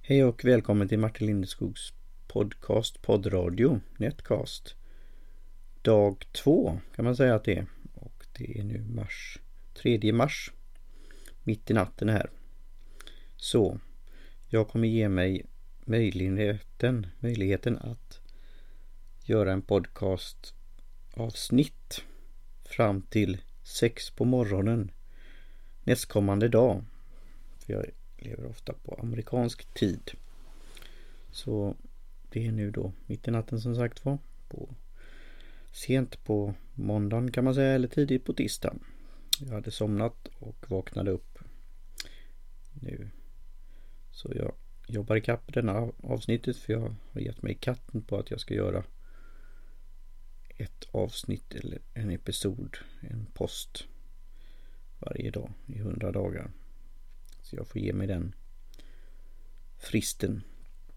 Hej och välkommen till Martin Lindeskogs podcast, poddradio, Netcast. Dag 2 kan man säga att det är. Och det är nu 3 mars. Mitt i natten här. Så, jag kommer ge mig möjligheten att göra en podcast avsnitt fram till 6 på morgonen nästkommande dag. För jag lever ofta på amerikansk tid. Så det är nu då mitt i natten som sagt var. Sent på måndagen kan man säga, eller tidigt på tisdag. Jag hade somnat och vaknade upp nu. Så jag jobbar ikapp denna avsnittet, för jag har gett mig katten på att jag ska göra ett avsnitt eller en episod, en post varje dag i 100 dagar. Så jag får ge mig den fristen.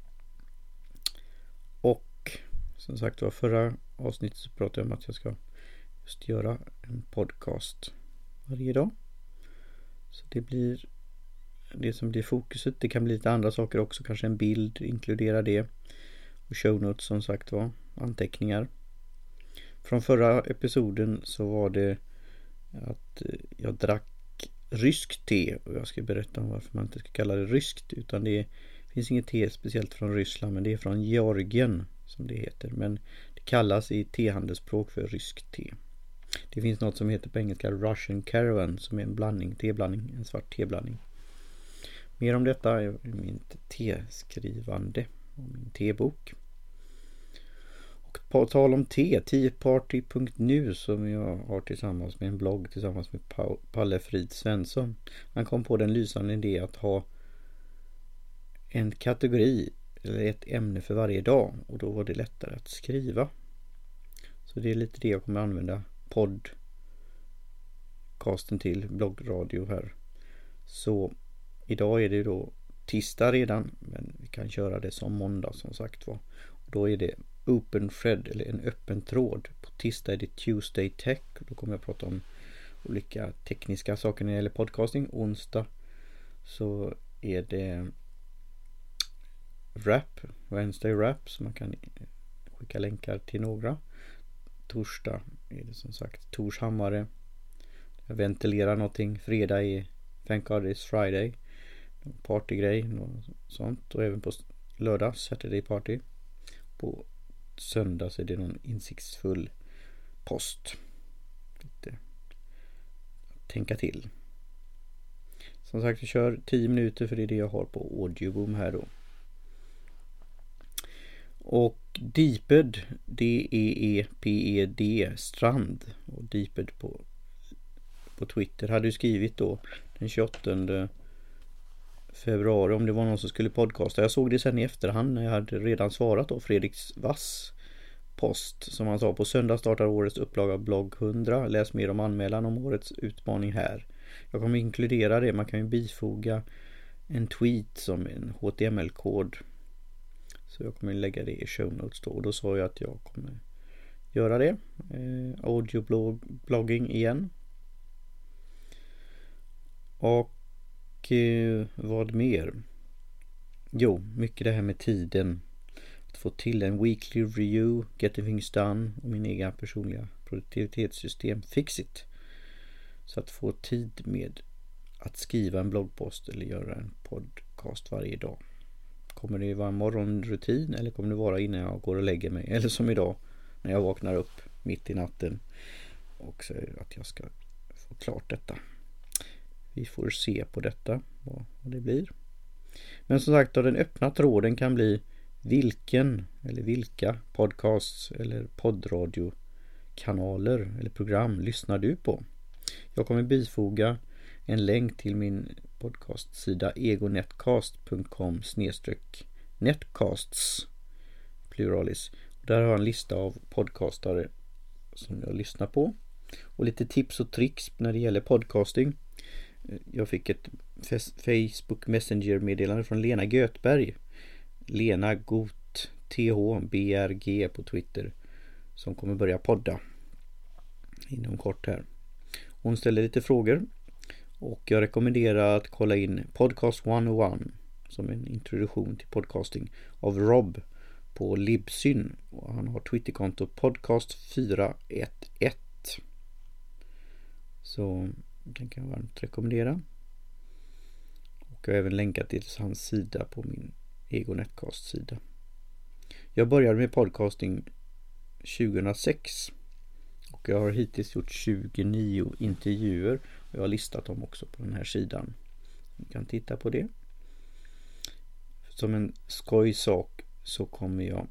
Och som sagt var, förra avsnittet så pratade jag om att jag ska just göra en podcast varje dag. Så det blir det som blir fokuset. Det kan bli lite andra saker också, kanske en bild, inkludera det. Och show notes som sagt var, anteckningar. Från förra episoden så var det att jag drack ryskt te, och jag ska berätta om varför man inte ska kalla det ryskt, utan det finns inget te speciellt från Ryssland, men det är från Georgien som det heter, men det kallas i tehandelsspråk för ryskt te. Det finns något som heter på engelska Russian Caravan, som är en teblandning, en svart teblandning. Mer om detta i mitt teskrivande och min tebok. Och på tal om teaparty.nu som jag har tillsammans med en blogg tillsammans med Palle Frid Svensson. Han kom på den lysande idé att ha en kategori eller ett ämne för varje dag, och då var det lättare att skriva. Så det är lite det jag kommer använda podcasten till, bloggradio här. Så idag är det då tisdag redan, men vi kan köra det som måndag som sagt var. Och då är det open thread, eller en öppen tråd. På tisdag är det Tuesday Tech, och då kommer jag prata om olika tekniska saker när det gäller podcasting. Onsdag så är det Wednesday Wrap, så man kan skicka länkar till några. Torsdag är det som sagt Tors hammare. Jag ventilerar någonting. Fredag är Thank God It's Friday, partygrej, något sånt. Och även på lördag Saturday Party. På söndag så är det någon insiktsfull post. Lite att tänka till. Som sagt, vi kör 10 minuter, för det är det jag har på Audioboom här då. Och Deeped, D-E-E-P-E-D Strand, och Deeped på Twitter hade ju skrivit då den 28 februari om det var någon som skulle podcasta. Jag såg det sen i efterhand när jag hade redan svarat då Fredriks Vass post som han sa: på söndag startar årets upplaga blogg 100. Läs mer om anmälan om årets utmaning här. Jag kommer inkludera det. Man kan ju bifoga en tweet som en HTML-kod. Så jag kommer lägga det i show notes då. Och då sa jag att jag kommer göra det. Audioblogging igen. Och vad mer? Jo, mycket det här med tiden. Att få till en weekly review, getting things done, och min egen personliga produktivitetssystem Fixit. Så att få tid med att skriva en bloggpost eller göra en podcast varje dag. Kommer det vara en morgonrutin, eller kommer det vara innan jag går och lägger mig? Eller som idag när jag vaknar upp mitt i natten och säger att jag ska få klart detta. Vi får se på detta, vad det blir. Men som sagt, den öppna tråden kan bli vilken eller vilka podcasts eller poddradiokanaler eller program lyssnar du på? Jag kommer bifoga en länk till min podcastsida egonetcast.com/netcasts pluralis. Där har jag en lista av podcastare som jag lyssnar på och lite tips och tricks när det gäller podcasting. Jag fick ett Facebook Messenger-meddelande från Lena Götberg. Lena Got THBRG på Twitter, som kommer börja podda inom kort här. Hon ställer lite frågor och jag rekommenderar att kolla in Podcast 101 som en introduktion till podcasting av Rob på Libsyn. Och han har Twitterkonto podcast411. Så den kan jag varmt rekommendera. Och jag har även länkat till hans sida på min Egonetcast-sida. Jag började med podcasting 2006 och jag har hittills gjort 29 intervjuer och jag har listat dem också på den här sidan. Ni kan titta på det. Som en skojsak så kommer jag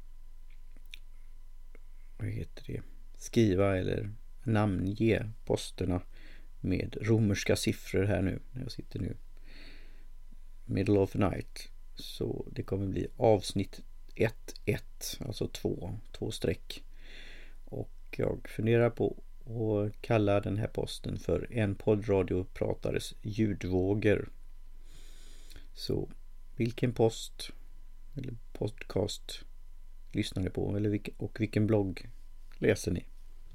skriva eller namnge posterna med romerska siffror här nu när jag sitter nu middle of the night. Så det kommer bli avsnitt 1.1, alltså 2 streck. Och jag funderar på att kalla den här posten för en poddradiopratares ljudvågor. Så vilken post eller podcast lyssnar ni på och vilken blogg läser ni?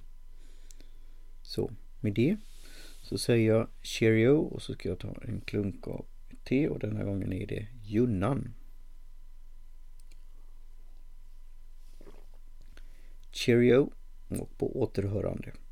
Så med det så säger jag cheerio och så ska jag ta en klunk av te och denna gången är det Junnan. Cheerio och på återhörande.